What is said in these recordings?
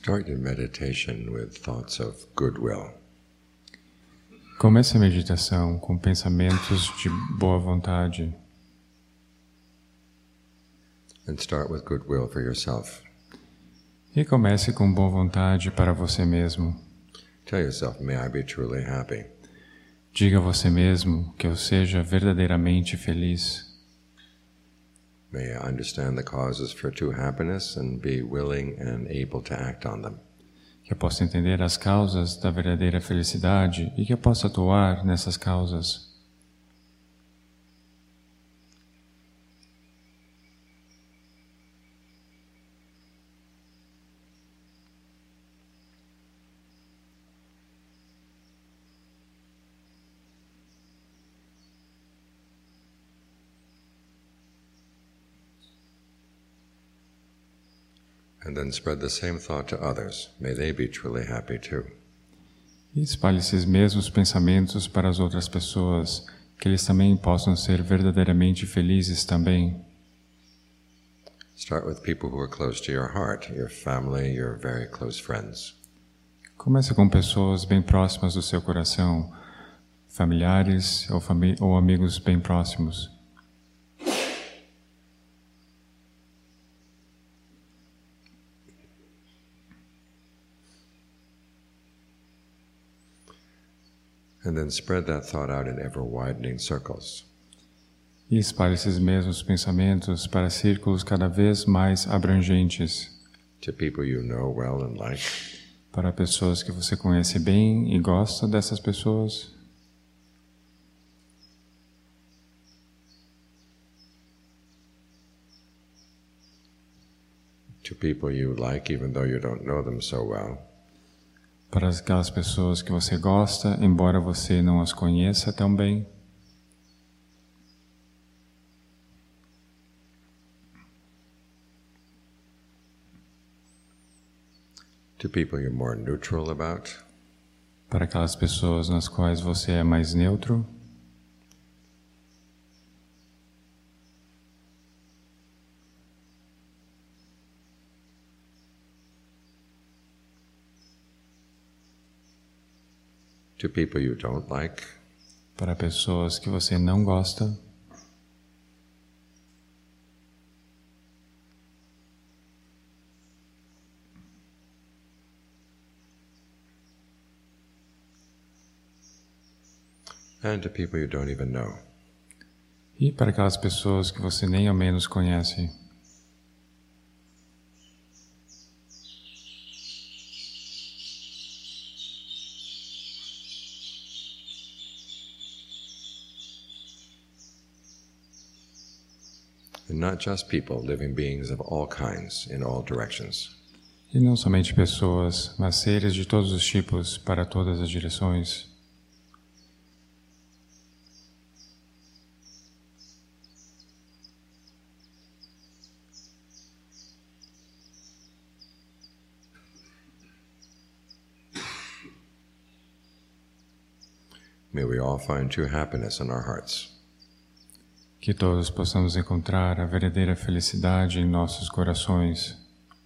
Start your meditation with thoughts of goodwill. Comece a meditação com pensamentos de boa vontade. And start with goodwill for yourself. E comece com boa vontade para você mesmo. Tell yourself, may I be truly happy. Diga a você mesmo que eu seja verdadeiramente feliz. May I understand the causes for true happiness and be willing and able to act on them. Que eu possa entender as causas da verdadeira felicidade e que eu possa atuar nessas causas. And then spread the same thought to others. May they be truly happy too. E espalhe esses mesmos pensamentos para as outras pessoas, que eles também possam ser verdadeiramente felizes também. Start with people who are close to your heart, your family, your very close friends. Comece com pessoas bem próximas do seu coração, familiares ou amigos bem próximos. And then spread that thought out in ever-widening circles. E espalhe esses mesmos pensamentos para círculos cada vez mais abrangentes. To people you know well and like. Para pessoas que você conhece bem e gosta dessas pessoas. To people you like even though you don't know them so well. Para aquelas pessoas que você gosta, embora você não as conheça tão bem. To people you're more neutral about. Para aquelas pessoas nas quais você é mais neutro. To people you don't like. Para pessoas que você não gosta. And to people you don't even know. E para aquelas pessoas que você nem ao menos conhece. And not just people, living beings of all kinds, in all directions. E não somente pessoas, mas seres de todos os tipos, para todas as direções. May we all find true happiness in our hearts. Que todos possamos encontrar a verdadeira felicidade em nossos corações.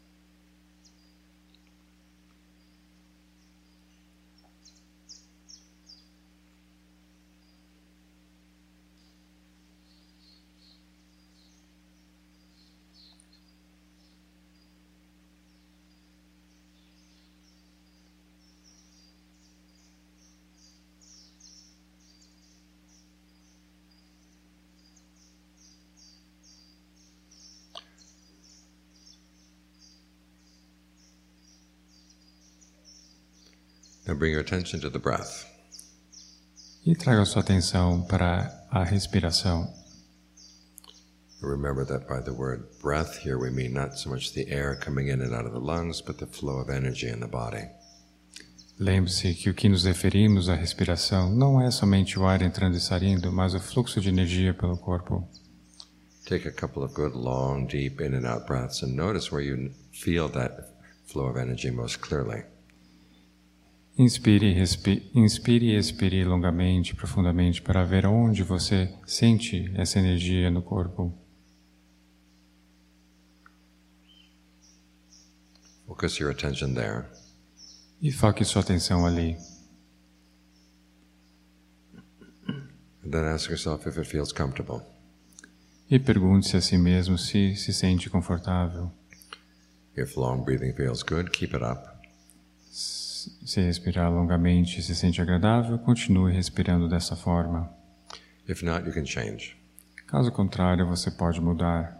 Now bring your attention to the breath. E traga sua atenção para a respiração. Remember that by the word breath here we mean not so much the air coming in and out of the lungs, but the flow of energy in the body. Lembre-se que o que nos referimos à respiração não é somente o ar entrando e saindo, mas o fluxo de energia pelo corpo. Take a couple of good, long, deep in and out breaths and notice where you feel that flow of energy most clearly. Inspire e expire longamente, profundamente, para ver onde você sente essa energia no corpo. Focus your attention there. E foque sua atenção ali. And then ask yourself if it feels comfortable. E pergunte-se a si mesmo se se sente confortável. If long breathing feels good, keep it up. Se respirar longamente e se sente agradável, continue respirando dessa forma. If not, you can change. Caso contrário, você pode mudar.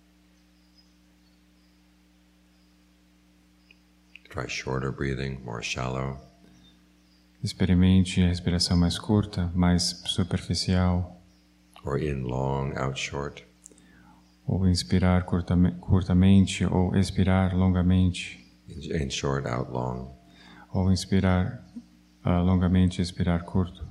Try shorter breathing, more shallow. Experimente a respiração mais curta, mais superficial, Or in long, out short. ou inspirar curtamente ou expirar longamente, In short, out long. ou inspirar longamente e expirar curto.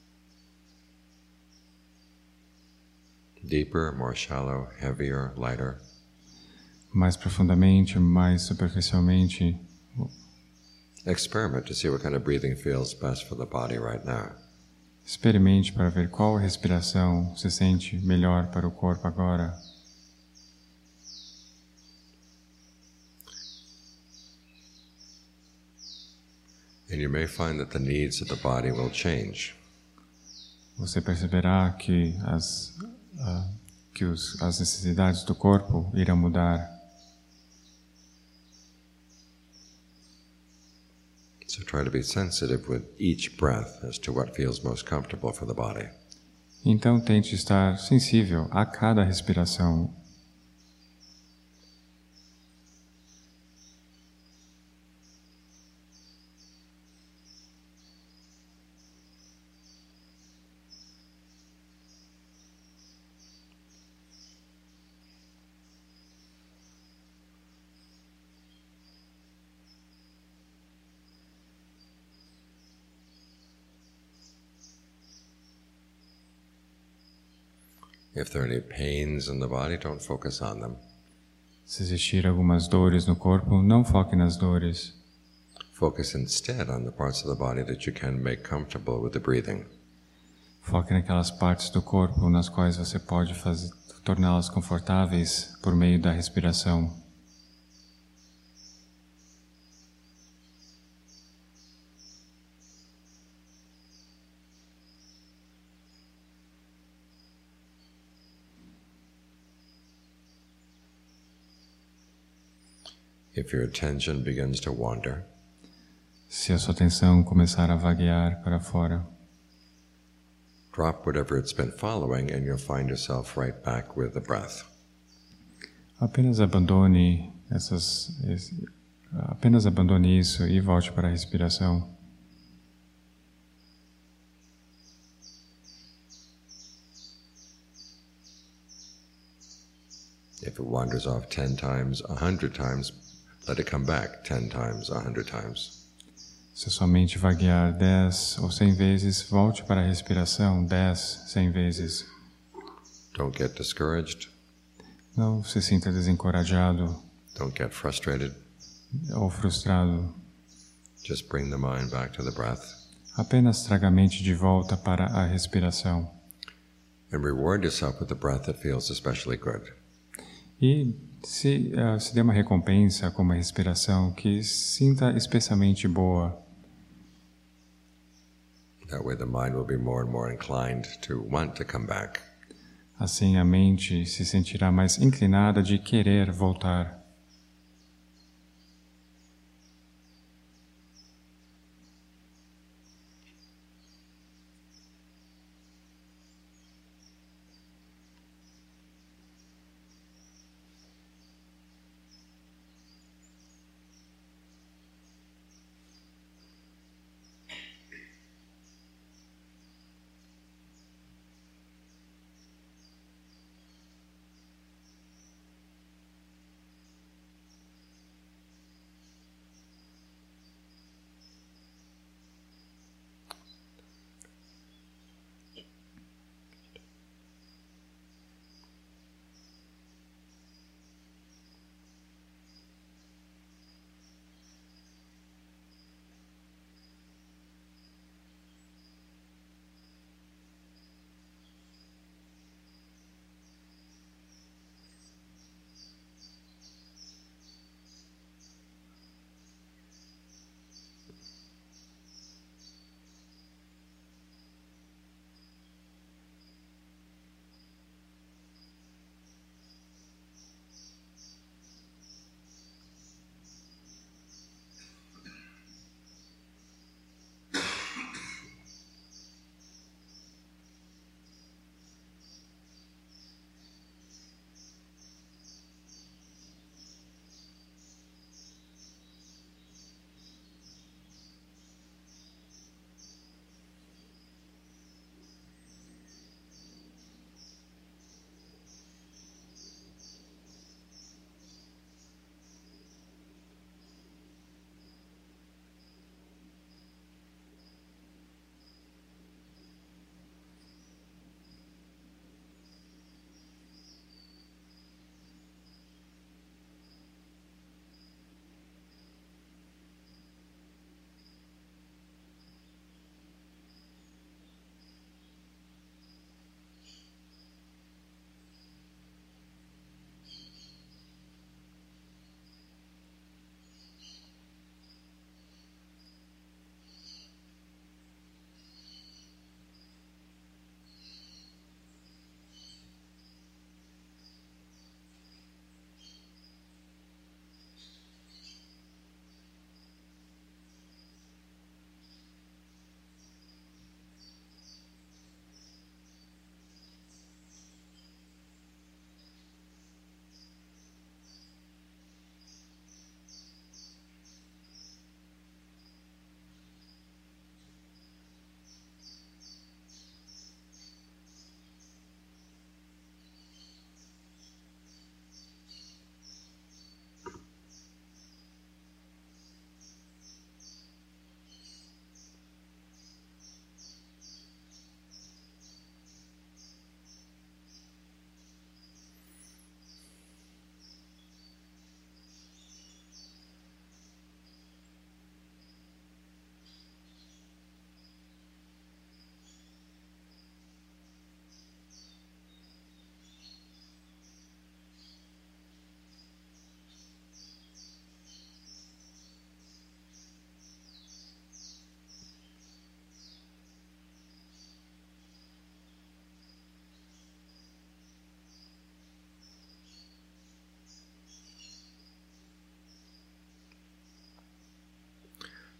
Deeper, more shallow, heavier, lighter. Mais profundamente, mais superficialmente. Experiment to see what kind of breathing feels best for the body right now. Experimente para ver qual respiração se sente melhor para o corpo agora. And you may find that the needs of the body will change. Você perceberá que as necessidades do corpo irão mudar. So try to be sensitive with each breath as to what feels most comfortable for the body. Então tente estar sensível a cada respiração. If there are any pains in the body, don't focus on them. Se existir algumas dores no corpo, não foque nas dores. Focus instead on the parts of the body that you can make comfortable with the breathing. Foque naquelas partes do corpo nas quais você pode torná-las confortáveis por meio da respiração. If your attention begins to wander, Se a sua atenção começar a vaguear para fora, drop whatever it's been following and you'll find yourself right back with the breath. apenas abandone isso e volte para a respiração. If it wanders off 10 times, 100 times, let it come back 10 times, 100 times. Se sua mente vaguear 10 ou 100 vezes, volte para a respiração 10, 100 vezes. Don't get discouraged. Não se sinta desencorajado Don't get frustrated. ou frustrado. Just bring the mind back to the breath Apenas traga a mente de volta para a respiração. and reward yourself with the breath that feels especially good. E se dê uma recompensa com uma respiração que sinta especialmente boa. That way the mind will be more and more inclined to want to come back. Assim a mente se sentirá mais inclinada de querer voltar.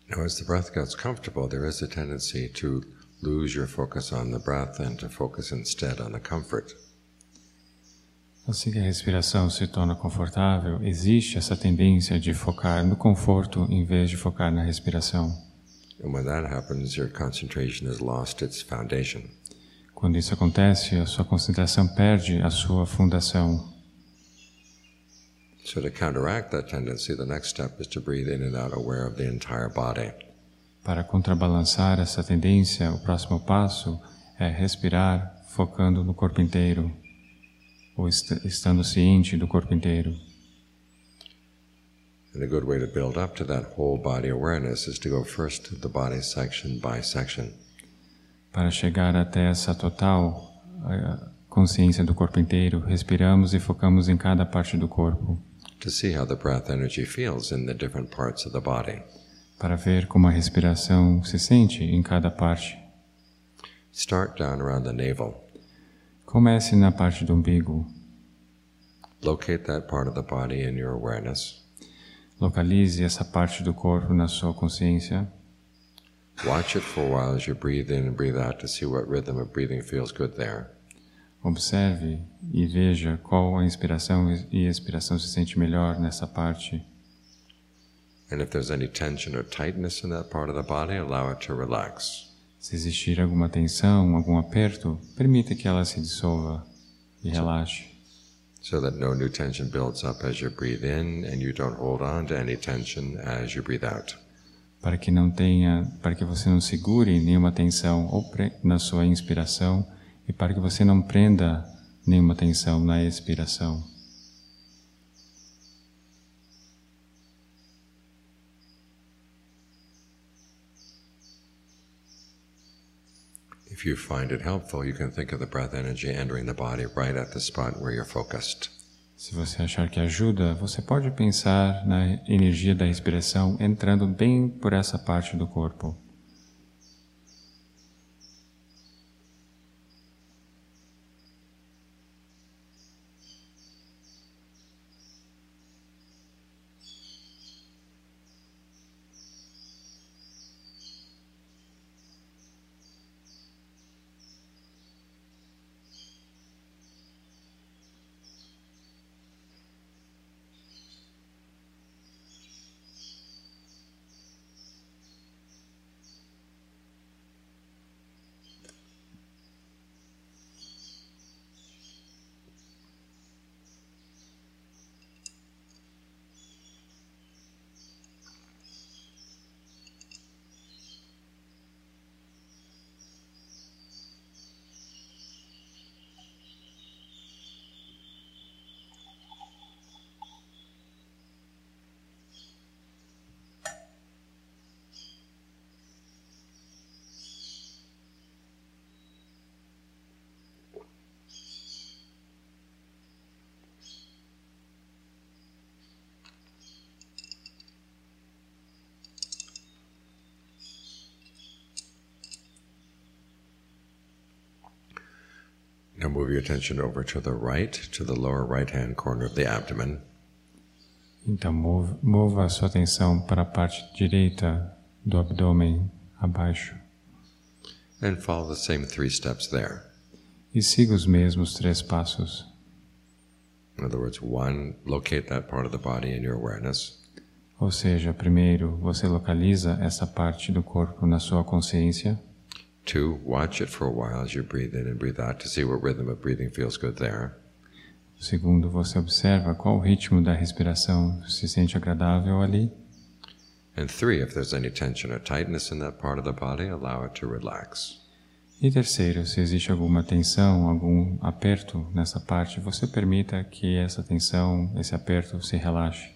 Now, as the breath gets comfortable, there is a tendency to lose your focus on the breath and to focus instead on the comfort. Assim que a respiração se torna confortável, existe essa tendência de focar no conforto em vez de focar na respiração. And when that happens, your concentration has lost its foundation. Quando isso acontece, a sua concentração perde a sua fundação. So to counteract that tendency, the next step is to breathe in and out aware of the entire body. Para contrabalançar essa tendência, o próximo passo é respirar focando no corpo inteiro, ou estando ciente do corpo inteiro. And a good way to build up to that whole body awareness is to go first to the body section by section. Para chegar até essa total consciência do corpo inteiro, respiramos e focamos em cada parte do corpo. To see how the breath energy feels in the different parts of the body. Para ver como a respiração se sente em cada parte. Start down around the navel. Comece na parte do umbigo. Locate that part of the body in your awareness. Localize essa parte do corpo na sua consciência. Watch it for a while as you breathe in and breathe out to see what rhythm of breathing feels good there. Observe e veja qual a inspiração e expiração se sente melhor nessa parte. And if there's any tension or tightness in that part of the body, allow it to relax. Se existir alguma tensão, algum aperto, permita que ela se dissolva e relaxe. So that no new tension builds up as you breathe in and you don't hold on to any tension as you breathe out. Para que você não segure nenhuma tensão na sua inspiração e para que você não prenda nenhuma tensão na expiração. If you find it helpful, you can think of the breath energy entering the body right at the spot where you're focused. Se você achar que ajuda, você pode pensar na energia da respiração entrando bem por essa parte do corpo. Now move your attention over to the right, to the lower right-hand corner of the abdomen. Então mova a sua atenção para a parte direita do abdômen, abaixo. And follow the same 3 steps there. E siga os mesmos 3 passos. In other words, 1, locate that part of the body in your awareness. Ou seja, primeiro você localiza essa parte do corpo na sua consciência. 2, watch it for a while as you breathe in and breathe out to see what rhythm of breathing feels good there. Segundo, você observa qual o ritmo da respiração se sente agradável ali. And 3, if there's any tension or tightness in that part of the body, allow it to relax. E terceiro, se existe alguma tensão, algum aperto nessa parte, você permita que essa tensão, esse aperto se relaxe.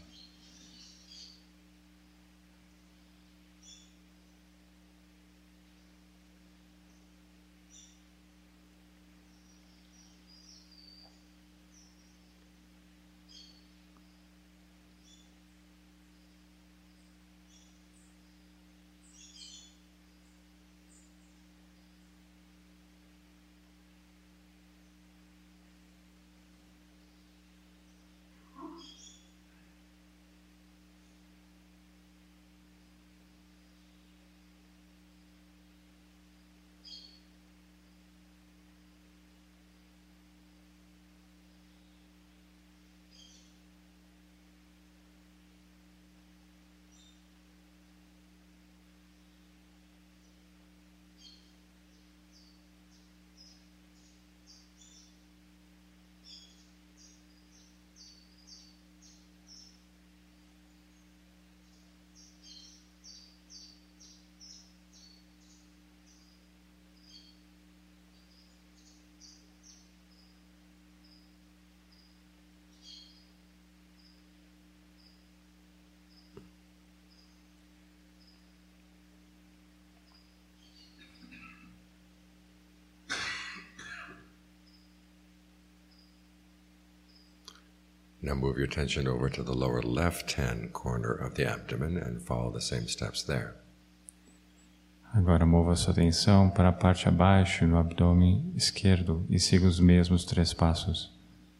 Now move your attention over to the lower left-hand corner of the abdomen and follow the same steps there. Agora mova sua atenção para a parte abaixo no abdômen esquerdo e siga os mesmos 3 passos.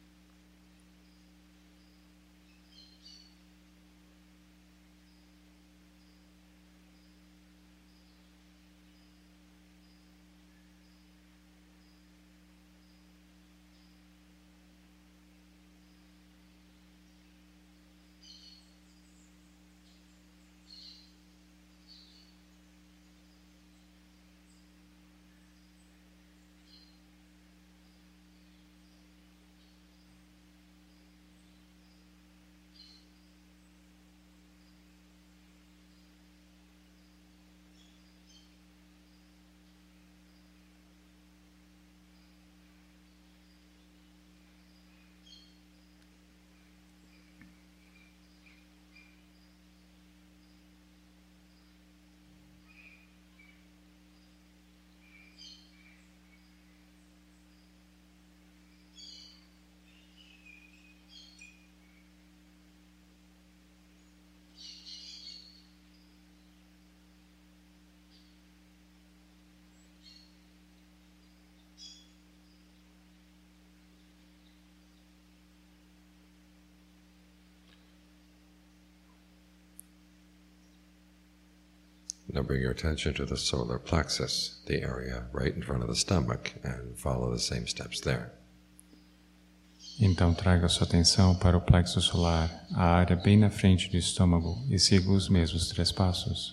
Now bring your attention to the solar plexus, the area right in front of the stomach, and follow the same steps there. Então traga sua atenção para o plexo solar, a área bem na frente do estômago, e siga os mesmos 3 passos.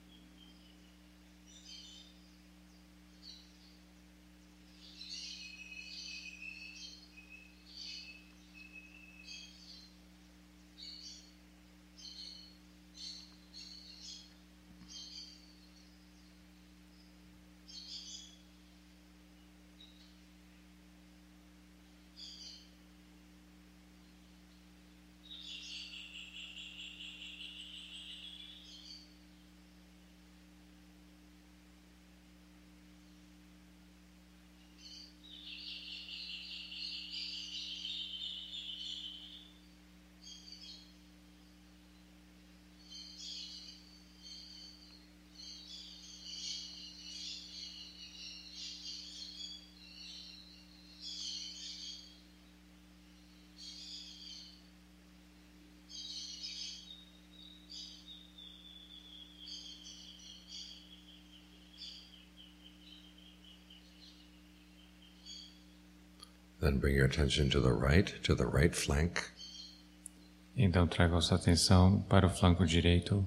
Then bring your attention to the right flank. Então traga sua atenção para o flanco direito.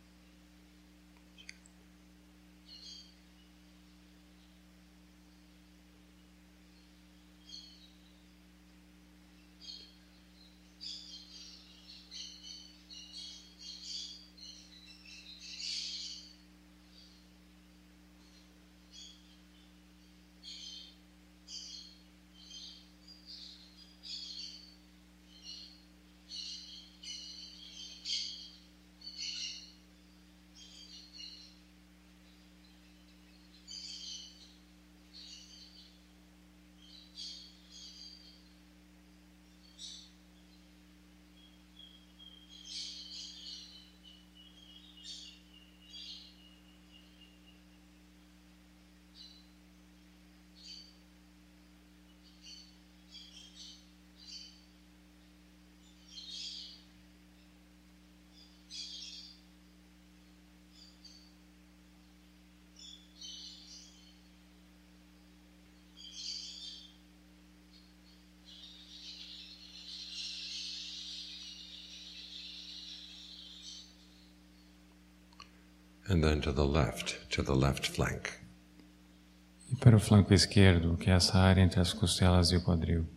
And then to the left flank. E para o flanco esquerdo, que é essa área entre as costelas e o quadril.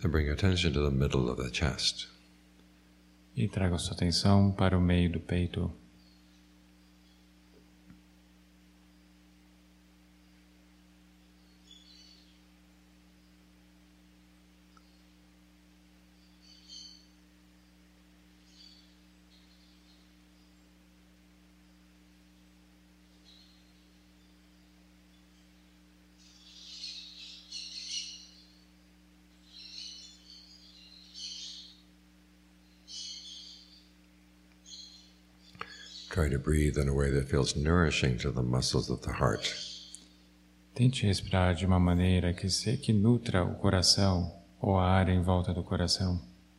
And bring your attention to the middle of the chest. E traga sua atenção para o meio do peito. Try to breathe in a way that feels nourishing to the muscles of the heart. Tente respirar de uma maneira que nutra o coração ou a área em volta do coração.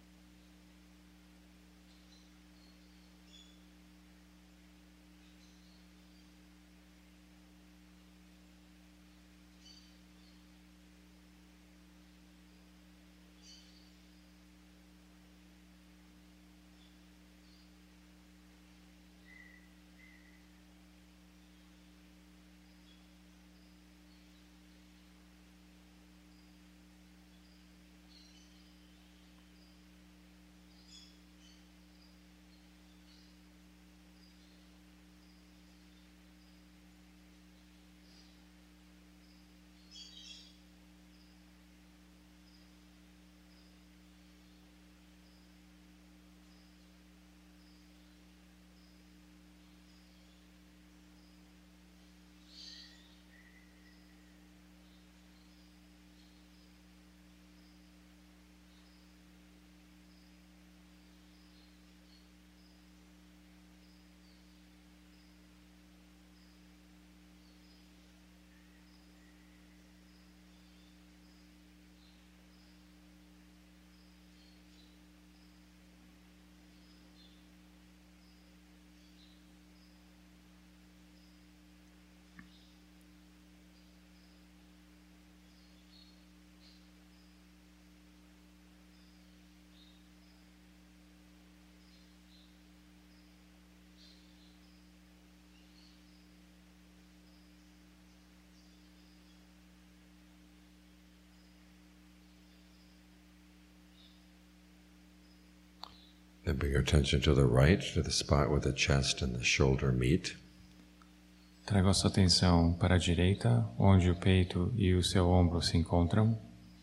Then bring your attention to the right, to the spot where the chest and the shoulder meet. Traga sua atenção para a direita, onde o peito e o seu ombro se encontram.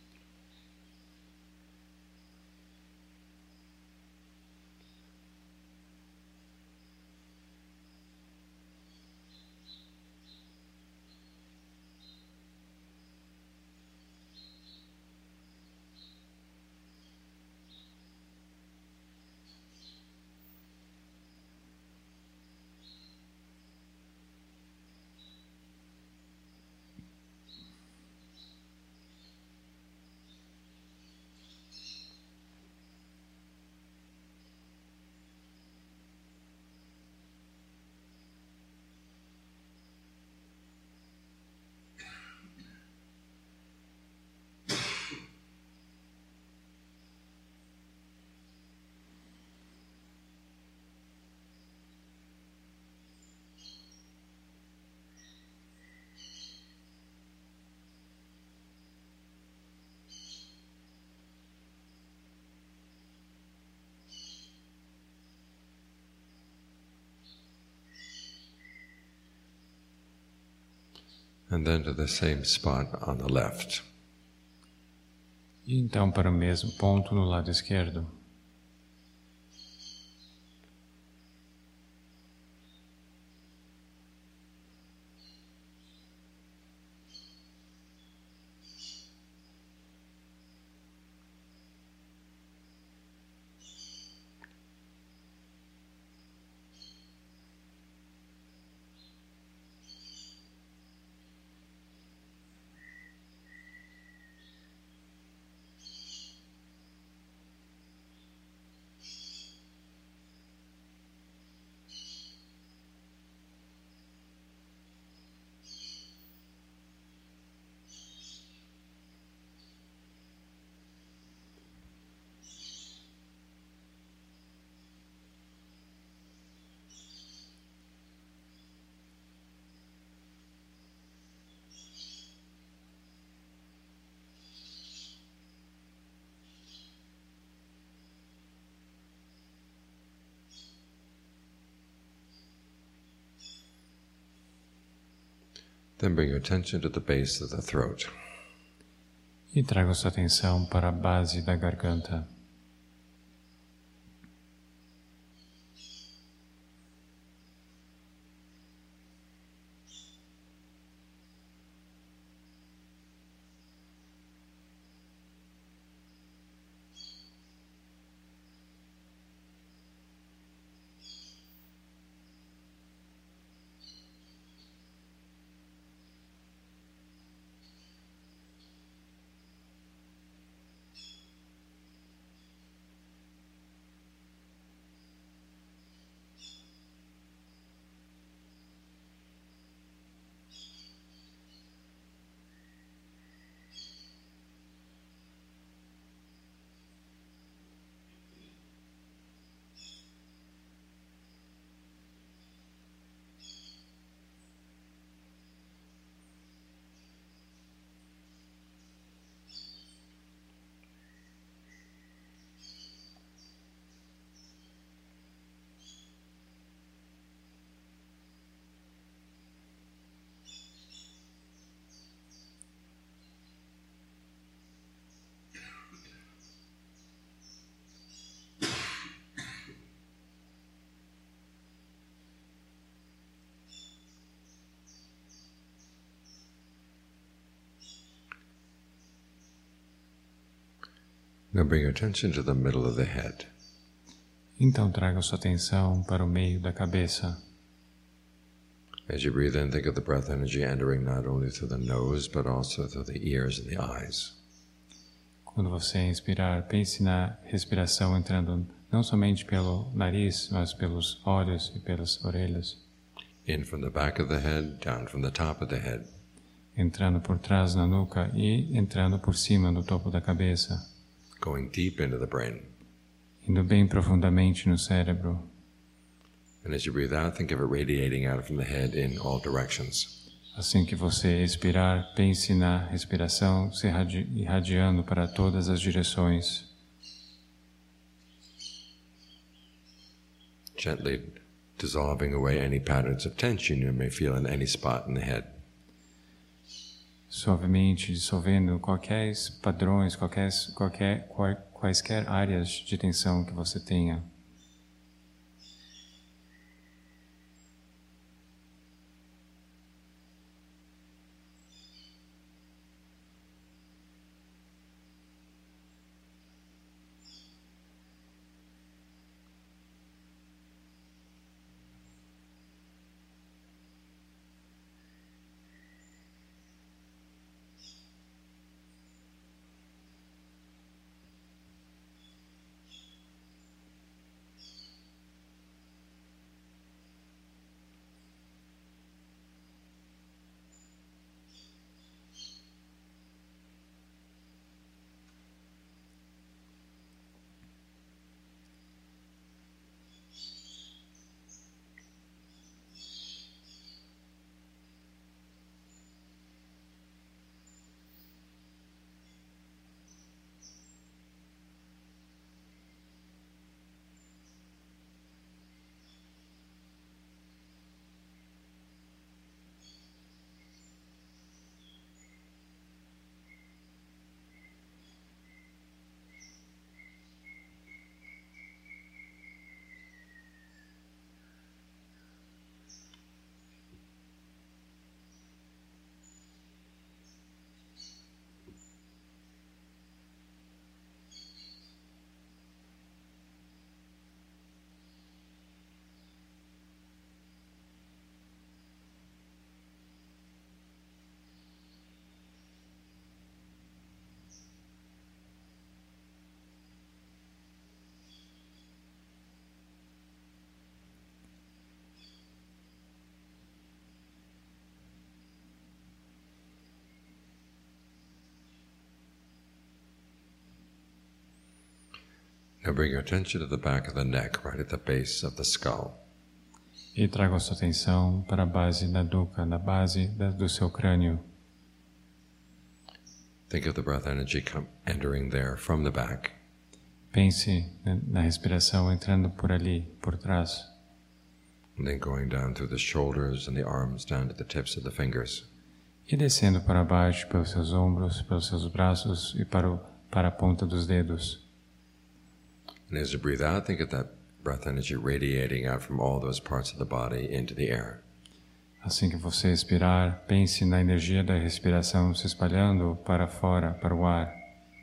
And then to the same spot on the left. E então para o mesmo ponto no lado esquerdo. Then bring your attention to the base of the throat. E traga sua atenção para a base da garganta. Now bring your attention to the middle of the head. Então traga sua atenção para o meio da cabeça. As you breathe in, think of the breath energy entering not only through the nose, but also through the ears and the eyes. Quando você inspirar, pense na respiração entrando não somente pelo nariz, mas pelos olhos e pelas orelhas. In from the back of the head, down from the top of the head. Entrando por trás na nuca e entrando por cima no topo da cabeça. Going deep into the brain. Indo bem profundamente no cérebro. And as you breathe out, think of it radiating out from the head in all directions. Assim que você expirar, pense na respiração se irradiando para todas as direções. Gently dissolving away any patterns of tension you may feel in any spot in the head. Suavemente dissolvendo quaisquer padrões, quaisquer áreas de tensão que você tenha. Now bring your attention to the back of the neck, right at the base of the skull. E traga sua atenção para a base da nuca, na base do seu crânio. Think of the breath energy entering there from the back. Pense na respiração entrando por ali, por trás. And then going down through the shoulders and the arms down to the tips of the fingers. e descendo para baixo pelos seus ombros, pelos seus braços e para a ponta dos dedos. And as you breathe out, think of that breath energy radiating out from all those parts of the body into the air. Assim que você expirar, pense na energia da respiração se espalhando para fora, para o ar.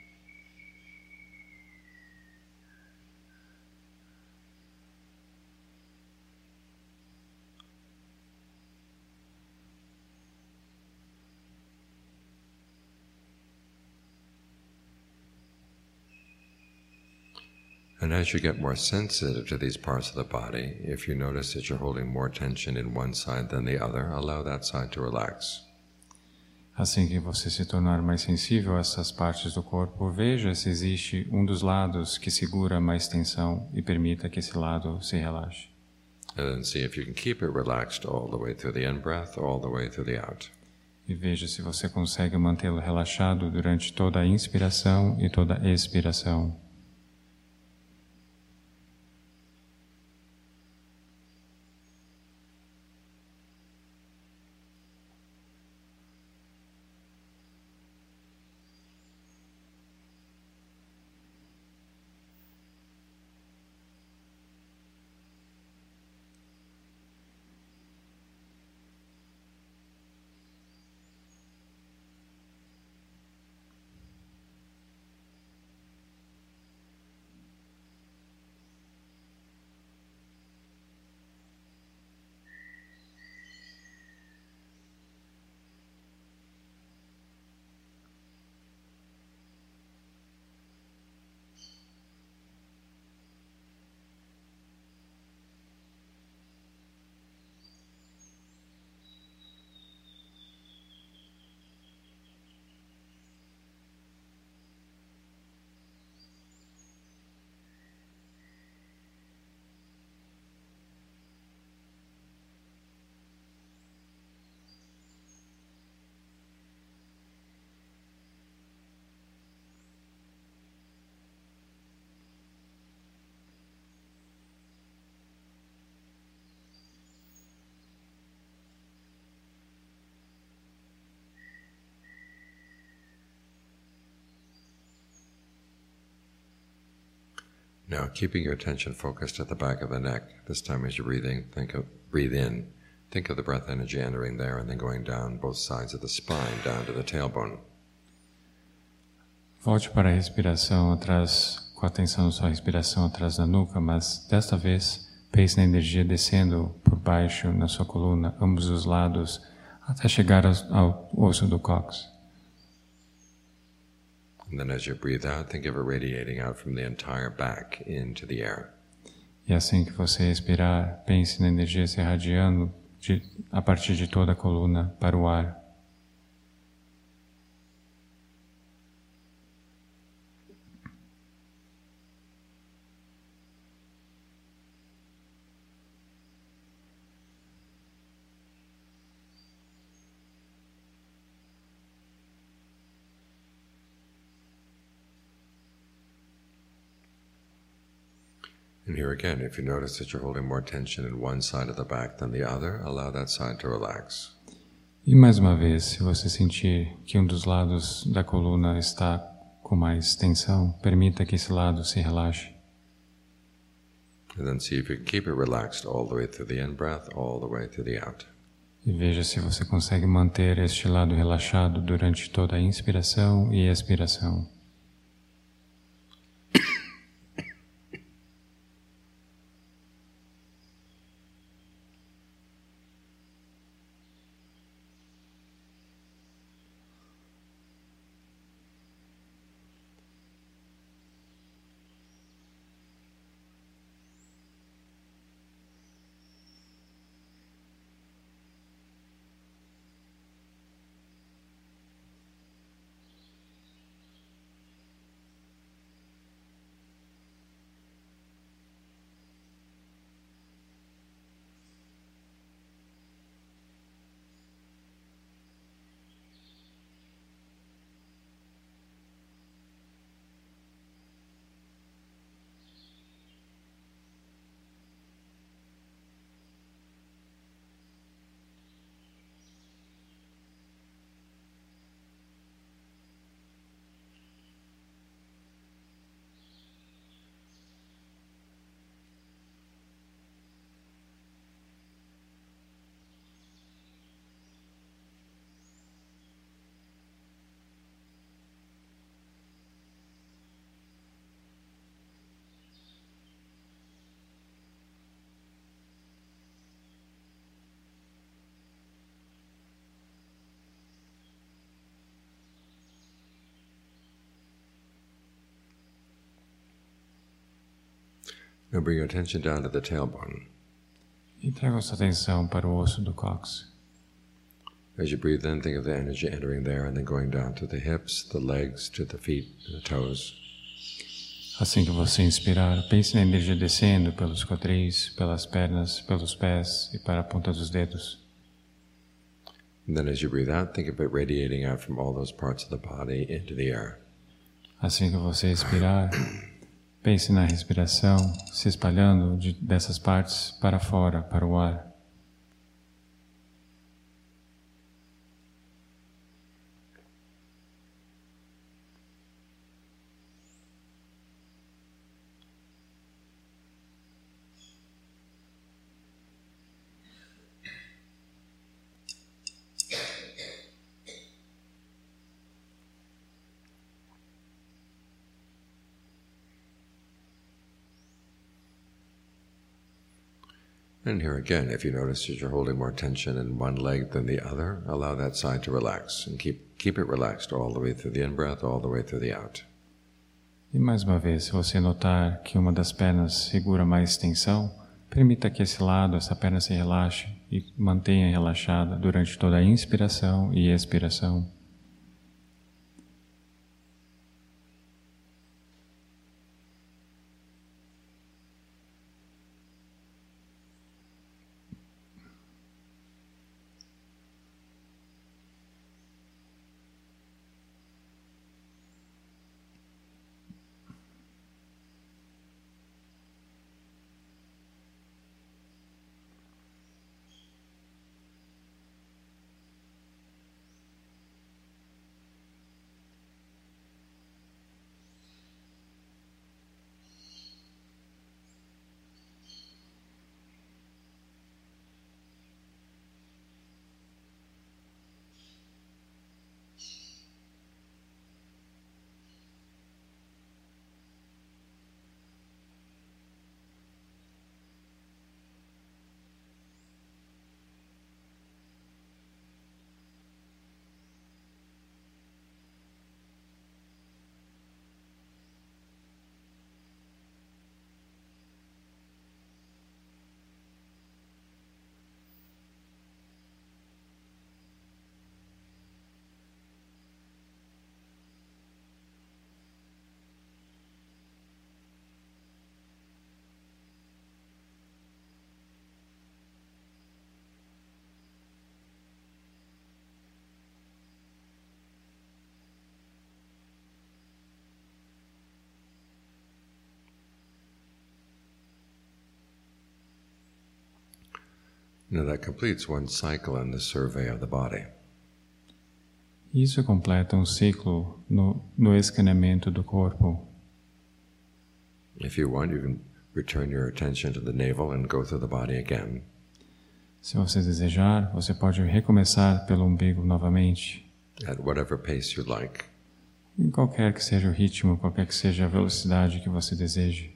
And as you get more sensitive to these parts of the body, if you notice that you're holding more tension in one side than the other, allow that side to relax. Assim que você se tornar mais sensível a essas partes do corpo, veja se existe um dos lados que segura mais tensão e permita que esse lado se relaxe. And then see if you can keep it relaxed all the way through the in-breath, all the way through the out. E veja se você consegue mantê-lo relaxado durante toda a inspiração e toda a expiração. Now, keeping your attention focused at the back of the neck, this time as you're breathing, breathe in. Think of the breath energy entering there and then going down both sides of the spine, down to the tailbone. Volte para a respiração atrás, com atenção na sua respiração atrás da nuca, mas desta vez pense na energia descendo por baixo na sua coluna, ambos os lados, até chegar ao osso do cóccix. And then as you breathe out, think of it radiating out from the entire back into the air. E assim que você expirar, pense na energia se irradiando a partir de toda a coluna para o ar. And here again, if you notice that you're holding more tension in one side of the back than the other, allow that side to relax. E mais uma vez, se você sentir que um dos lados da coluna está com mais tensão, permita que esse lado se relaxe. And then see if you can keep it relaxed all the way through the in-breath, all the way through the out. E veja se você consegue manter este lado relaxado durante toda a inspiração e expiração. Now bring your attention down to the tailbone. E traga sua atenção para o osso do cóccix. As you breathe in, think of the energy entering there and then going down to the hips, the legs, to the feet, and the toes. Assim que você inspirar, pense na energia descendo pelos quadris, pelas pernas, pelos pés e para a ponta dos dedos. And then as you breathe out, think of it radiating out from all those parts of the body into the air. Assim que você expirar, pense na respiração se espalhando dessas partes para fora, para o ar. And here again, if you notice that you're holding more tension in one leg than the other, allow that side to relax and keep it relaxed all the way through the in-breath, all the way through the out. E mais uma vez, se você notar que uma das pernas segura mais tensão, permita que esse lado, essa perna se relaxe e mantenha relaxada durante toda a inspiração e expiração. Now that completes one cycle in the survey of the body. Isso completa ciclo no escaneamento do corpo. If you want, you can return your attention to the navel and go through the body again. Se você desejar, você pode recomeçar pelo umbigo novamente. At whatever pace you like. Em qualquer que seja o ritmo, qualquer que seja a velocidade que você deseje.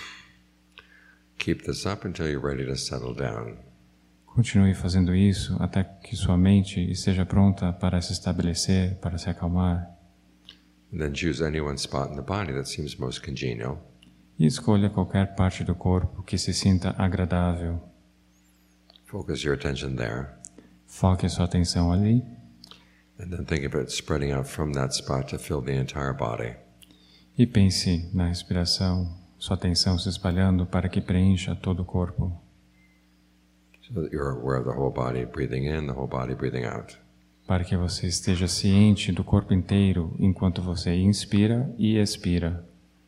Keep this up until you're ready to settle down. Continue fazendo isso até que sua mente esteja pronta para se estabelecer, para se acalmar. And then choose any one spot in the body that seems most congenial. E escolha qualquer parte do corpo que se sinta agradável. Focus your attention there. Foque a sua atenção ali. And then think of it spreading out from that spot to fill the entire body. E pense na respiração, sua atenção se espalhando para que preencha todo o corpo. So that you're aware of the whole body breathing in, the whole body breathing out. Para que você esteja ciente do corpo inteiro enquanto você inspira e expira.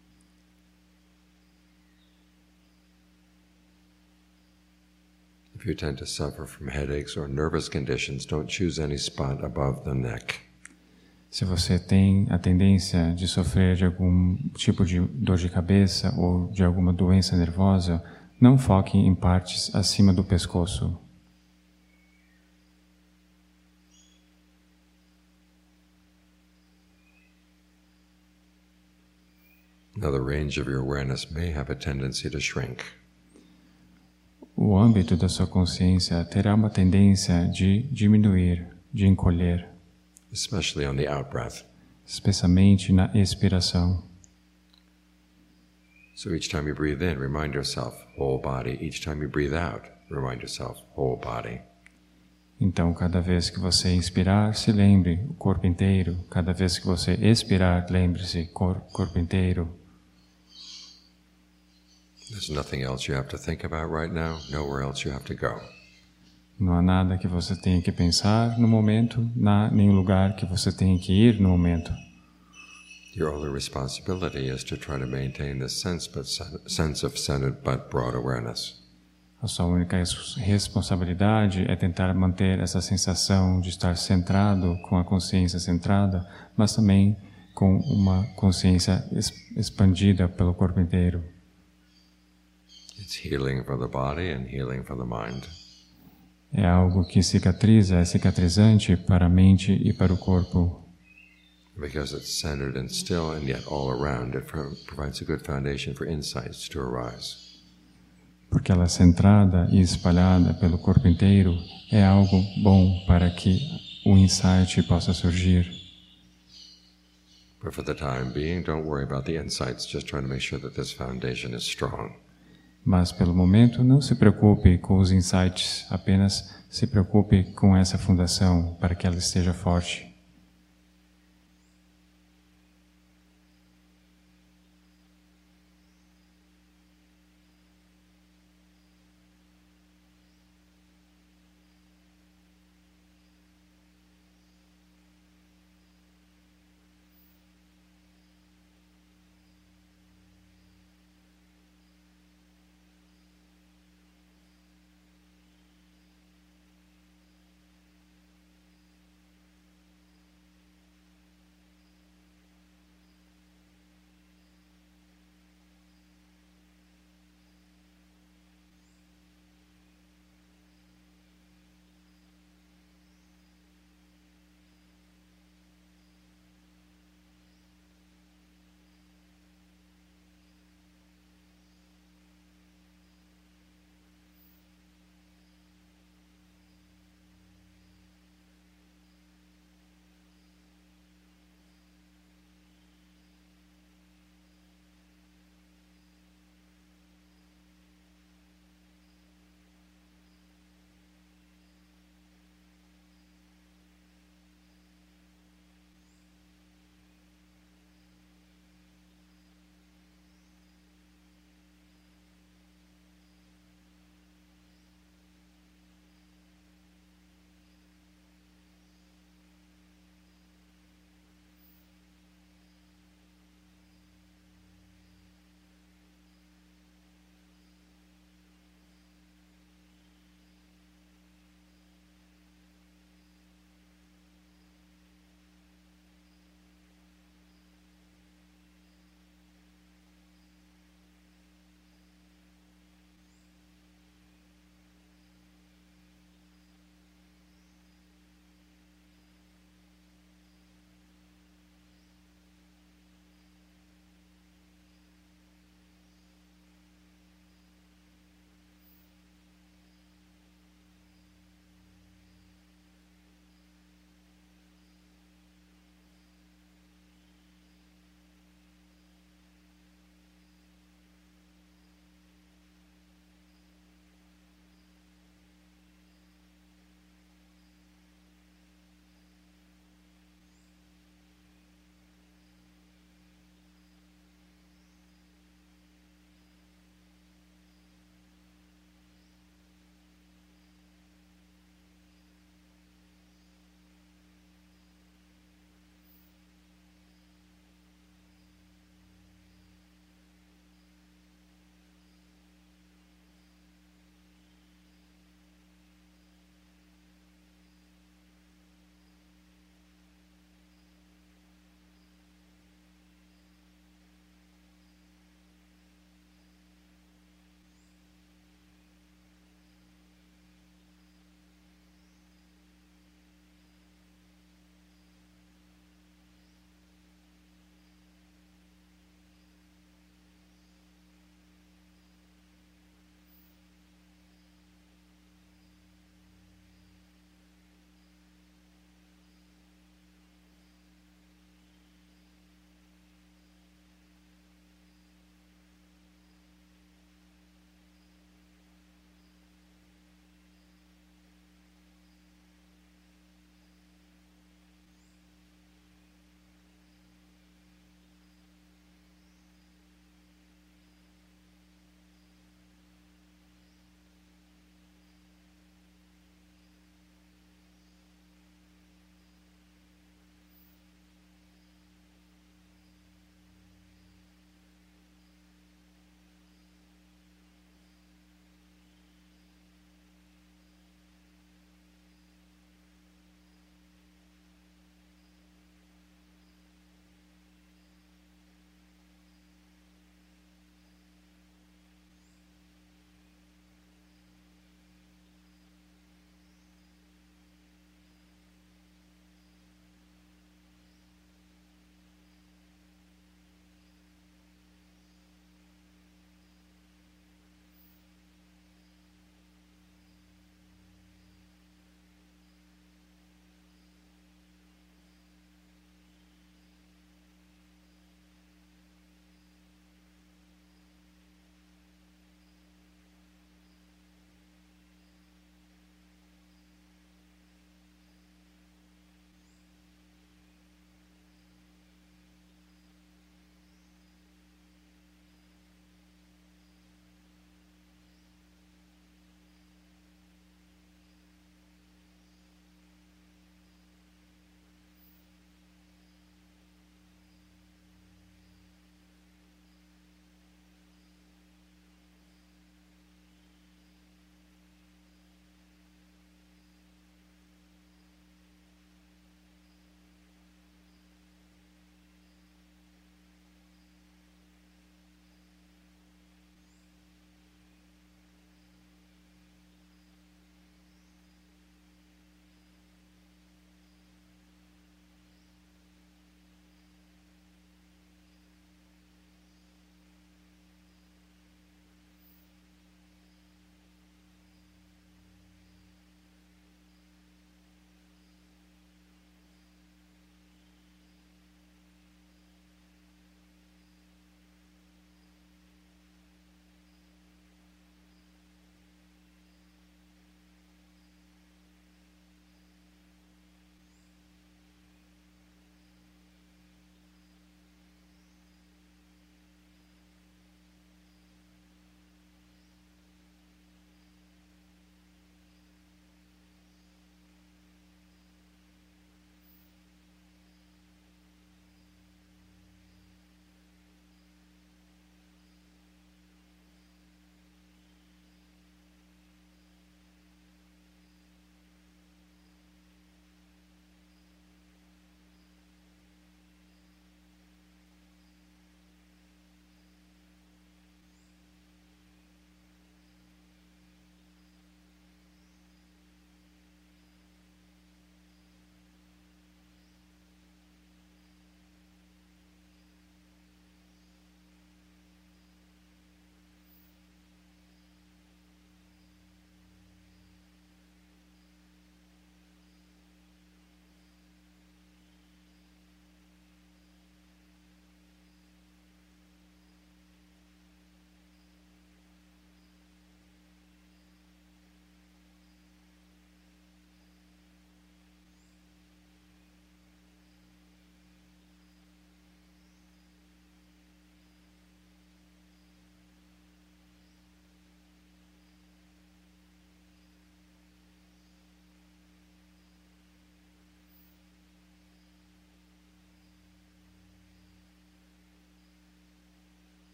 If you tend to suffer from headaches or nervous conditions, don't choose any spot above the neck. Se você tem a tendência de sofrer de algum tipo de dor de cabeça ou de alguma doença nervosa, não foque em partes acima do pescoço. Now the range of your awareness may have a tendency to shrink. O âmbito da sua consciência terá uma tendência de diminuir, de encolher. Especially on the out-breath. Especialmente na expiração. So each time you breathe in, remind yourself, whole body. Each time you breathe out, remind yourself, whole body. Então, cada vez que você inspirar, se lembre o corpo inteiro. Cada vez que você expirar, lembre-se corpo inteiro. There's nothing else you have to think about right now, nowhere else you have to go. Não há nada que você tenha que pensar no momento, nenhum lugar que você tenha que ir no momento. Your only responsibility is to try to maintain this sense of centered but broad awareness. A sua única responsabilidade é tentar manter essa sensação de estar centrado, com a consciência centrada, mas também com uma consciência expandida pelo corpo inteiro. It's healing for the body and healing for the mind. É algo que cicatriza, é cicatrizante para a mente e para o corpo. Because it's centered and still and yet all around, it provides a good foundation for insights to arise. Porque ela é centrada e espalhada pelo corpo inteiro, é algo bom para que o insight possa surgir. But for the time being, don't worry about the insights, just try to make sure that this foundation is strong. Mas, pelo momento, não se preocupe com os insights, apenas se preocupe com essa fundação para que ela esteja forte.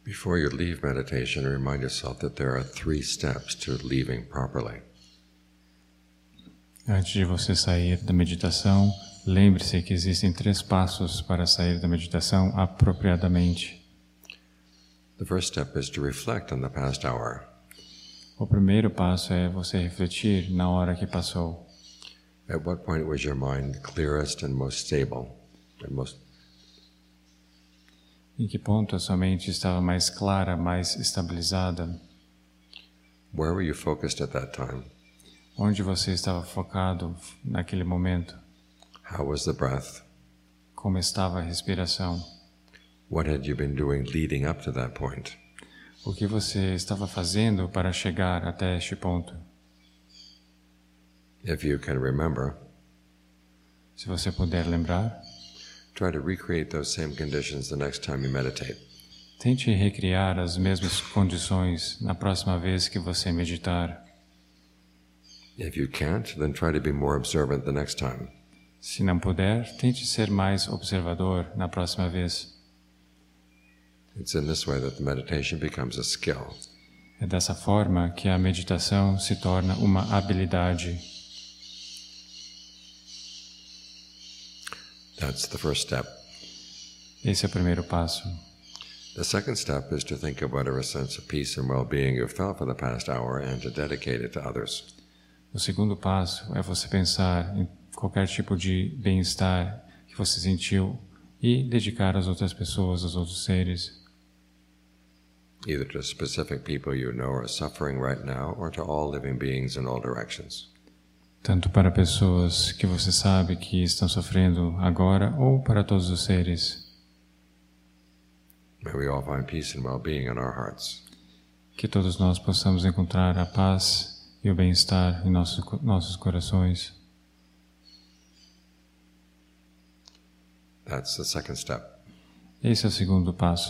Before you leave meditation, remind yourself that there are 3 steps to leaving properly. Antes de você sair da meditação, lembre-se que existem 3 passos para sair da meditação apropriadamente. The first step is to reflect on the past hour. O primeiro passo é você refletir na hora que passou. At what point was your mind clearest and most stable? Em que ponto a sua mente estava mais clara, mais estabilizada? Where were you focused at that time? Onde você estava focado naquele momento? How was the breath? Como estava a respiração? What had you been doing leading up to that point? O que você estava fazendo para chegar até este ponto? If you can remember, se você puder lembrar, try to recreate those same conditions the next time you meditate. Tente recriar as mesmas condições na próxima vez que você meditar. If you can't, then try to be more observant the next time. Se não puder, tente ser mais observador na próxima vez. It's in this way that the meditation becomes a skill. É dessa forma que a meditação se torna uma habilidade. That's the first step. Esse é o primeiro passo. The second step is to think of whatever sense of peace and well-being you felt for the past hour and to dedicate it to others. O segundo passo é você pensar em qualquer tipo de bem-estar que você sentiu e dedicar às outras pessoas, aos outros seres. Either to specific people you know are suffering right now or to all living beings in all directions. Tanto para pessoas que você sabe que estão sofrendo agora ou para todos os seres. May we all find peace and well-being in our hearts. Que todos nós possamos encontrar a paz e o bem-estar em nossos corações. That's the second step. Esse é o segundo passo.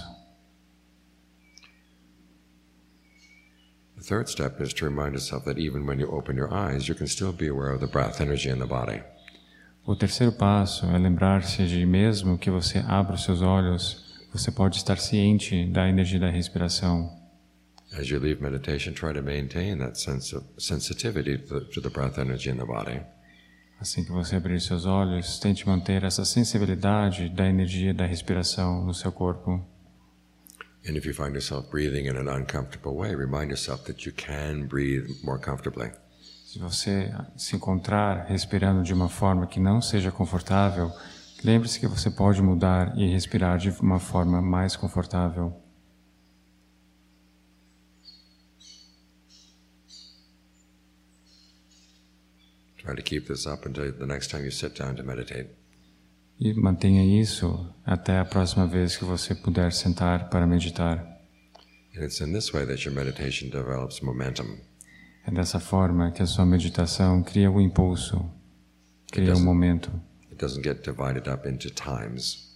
The third step is to remind yourself that even when you open your eyes, you can still be aware of the breath energy in the body. O terceiro passo é lembrar-se de mesmo que você abra os seus olhos, você pode estar ciente da energia da respiração. As you leave meditation, try to maintain that sense of sensitivity to the breath energy in the body. Assim que você abrir seus olhos, tente manter essa sensibilidade da energia da respiração no seu corpo. And if you find yourself breathing in an uncomfortable way, remind yourself that you can breathe more comfortably. Se você se encontrar respirando de uma forma que não seja confortável, lembre-se que você pode mudar e respirar de uma forma mais confortável. Try to keep this up until the next time you sit down to meditate. E mantenha isso até a próxima vez que você puder sentar para meditar. And it's in this way that your meditation develops momentum. É dessa forma que a sua meditação cria o impulso, cria um momento. It doesn't get divided up into times.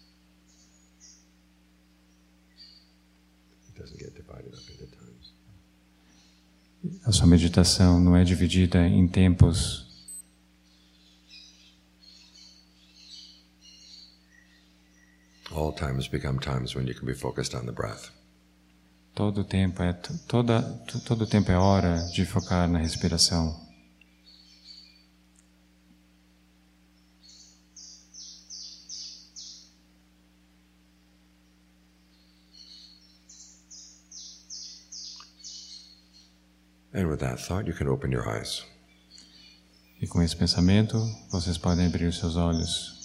It doesn't get divided up into times. A sua meditação não é dividida em tempos. All times become times when you can be focused on the breath. Todo tempo é hora de focar na respiração. And with that thought, you can open your eyes. E com esse pensamento, vocês podem abrir os seus olhos.